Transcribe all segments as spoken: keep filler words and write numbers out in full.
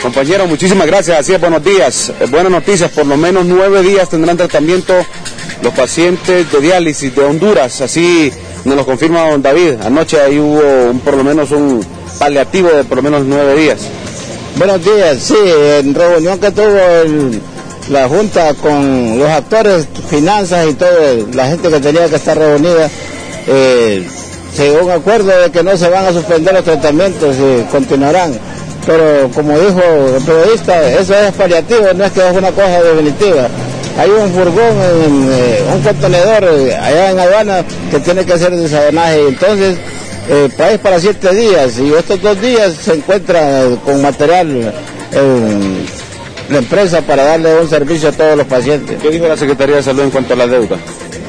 Compañero, muchísimas gracias, así es, buenos días. Eh, buenas noticias, por lo menos nueve días tendrán tratamiento los pacientes de diálisis de Honduras, así nos lo confirma don David. Anoche ahí hubo un, por lo menos un paliativo de por lo menos nueve días. Buenos días, sí, en reunión que tuvo el, la Junta con los actores, finanzas y todo, la gente que tenía que estar reunida, eh, se llegó a un acuerdo de que no se van a suspender los tratamientos y continuarán. Pero como dijo el periodista, eso es paliativo, no es que es una cosa definitiva. Hay un furgón, en, eh, un contenedor eh, allá en aduana que tiene que hacer desadonaje, y entonces eh, país para siete días, y estos dos días se encuentra eh, con material en la empresa para darle un servicio a todos los pacientes. ¿Qué dijo la Secretaría de Salud en cuanto a la deuda?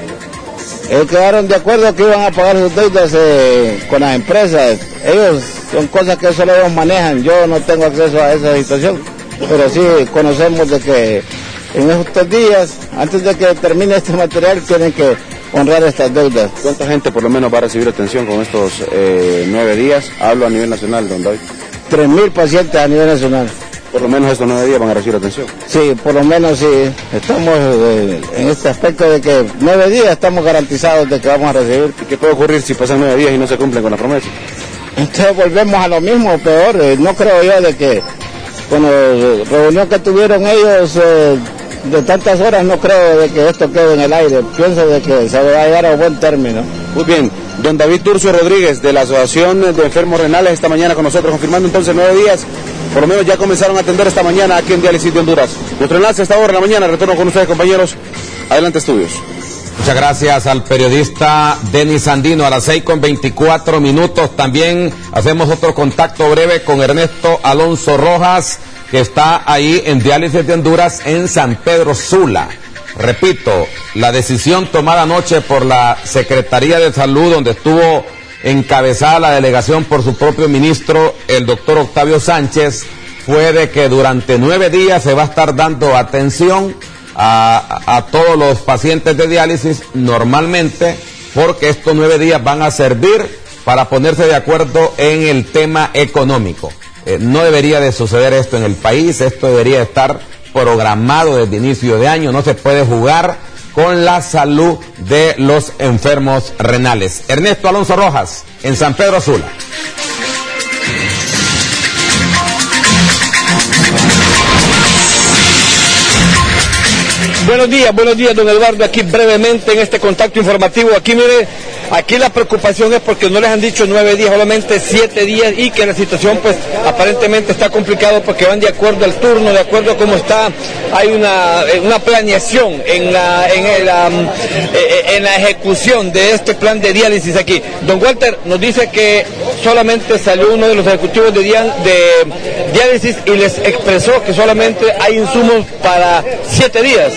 Eh, quedaron de acuerdo que iban a pagar sus deudas eh, con las empresas. Ellos son cosas que solo ellos manejan, yo no tengo acceso a esa situación, pero sí conocemos de que en estos días, antes de que termine este material, tienen que honrar estas deudas. ¿Cuánta gente por lo menos va a recibir atención con estos eh, nueve días? Hablo a nivel nacional, don David. Tres mil pacientes a nivel nacional. Por lo menos estos nueve días van a recibir atención. Sí, por lo menos sí. Estamos eh, en este aspecto de que nueve días estamos garantizados de que vamos a recibir. ¿Y qué puede ocurrir si pasan nueve días y no se cumplen con la promesa? Entonces volvemos a lo mismo, peor. Eh, no creo yo de que con la reunión que tuvieron ellos eh, de tantas horas, no creo de que esto quede en el aire. Pienso de que se va a llegar a un buen término. Muy bien. Don David Turcio Rodríguez, de la Asociación de Enfermos Renales, esta mañana con nosotros, confirmando entonces nueve días. Por lo menos ya comenzaron a atender esta mañana aquí en Diálisis de Honduras. Nuestro enlace a esta hora de la mañana, retorno con ustedes, compañeros. Adelante, estudios. Muchas gracias al periodista Denis Andino. A las seis con veinticuatro minutos también hacemos otro contacto breve con Ernesto Alonso Rojas, que está ahí en Diálisis de Honduras en San Pedro Sula. Repito, la decisión tomada anoche por la Secretaría de Salud, donde estuvo encabezada la delegación por su propio ministro, el doctor Octavio Sánchez, fue de que durante nueve días se va a estar dando atención a, a todos los pacientes de diálisis normalmente, porque estos nueve días van a servir para ponerse de acuerdo en el tema económico. Eh, no debería de suceder esto en el país, esto debería estar programado desde inicio de año, no se puede jugar con la salud de los enfermos renales. Ernesto Alonso Rojas, en San Pedro Sula. Buenos días, buenos días, don Eduardo, aquí brevemente en este contacto informativo. Aquí mire, aquí la preocupación es porque no les han dicho nueve días, solamente siete días, y que la situación pues aparentemente está complicado porque van de acuerdo al turno, de acuerdo a cómo está. Hay una, una planeación en la, en, la, en la ejecución de este plan de diálisis aquí. Don Walter nos dice que solamente salió uno de los ejecutivos de, dia, de diálisis y les expresó que solamente hay insumos para siete días.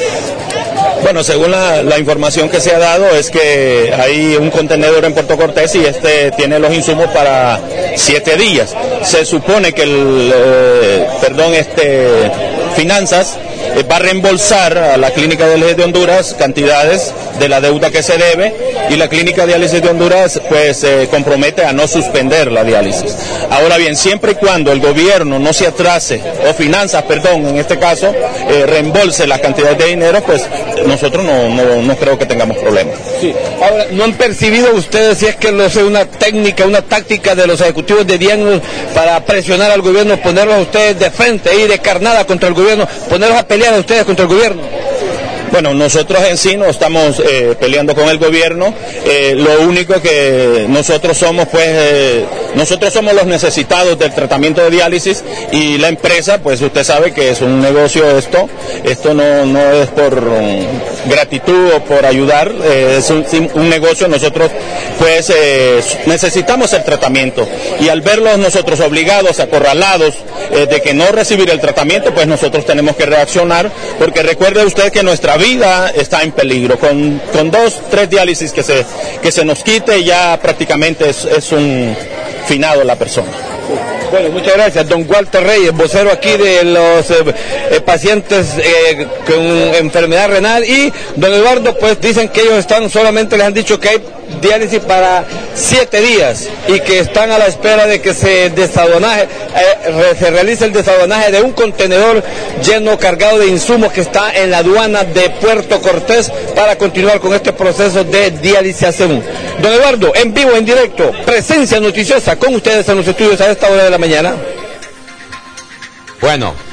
Bueno, según la, la información que se ha dado es que hay un contenedor en Puerto Cortés y este tiene los insumos para siete días. Se supone que el, eh, perdón, este, Finanzas eh, va a reembolsar a la Clínica de Diálisis de Honduras cantidades de la deuda que se debe, y la Clínica de Diálisis de Honduras pues se eh, compromete a no suspender la diálisis. Ahora bien, siempre y cuando el gobierno no se atrase, o Finanzas, perdón, en este caso, eh, reembolse la cantidad de dinero, pues nosotros no, no, no creo que tengamos problemas. Sí. Ahora, ¿no han percibido ustedes si es que no sé, una técnica, una táctica de los ejecutivos de diálisis para presionar al gobierno, ponerlos a ustedes de frente, ir de carnada contra el gobierno, ponerlos a pelear a ustedes contra el gobierno? Bueno, nosotros en sí no estamos eh, peleando con el gobierno, eh, lo único que nosotros somos, pues, eh, nosotros somos los necesitados del tratamiento de diálisis, y la empresa, pues usted sabe que es un negocio esto, esto no, no es por um, gratitud o por ayudar, eh, es un, un negocio, nosotros pues eh, necesitamos el tratamiento, y al verlos nosotros obligados, acorralados, eh, de que no recibir el tratamiento, pues nosotros tenemos que reaccionar, porque recuerde usted que nuestra vida está en peligro. Con, con dos, tres diálisis que se, que se nos quite, ya prácticamente es, es un finado la persona. Bueno, muchas gracias, don Walter Reyes, vocero aquí de los eh, eh, pacientes eh, con enfermedad renal, y don Eduardo, pues dicen que ellos están, solamente les han dicho que hay diálisis para siete días y que están a la espera de que se desaduanaje, eh, se realice el desaduanaje de un contenedor lleno, cargado de insumos que está en la aduana de Puerto Cortés para continuar con este proceso de dialización. Don Eduardo, en vivo, en directo, presencia noticiosa con ustedes en los estudios a esta hora de la mañana. Bueno.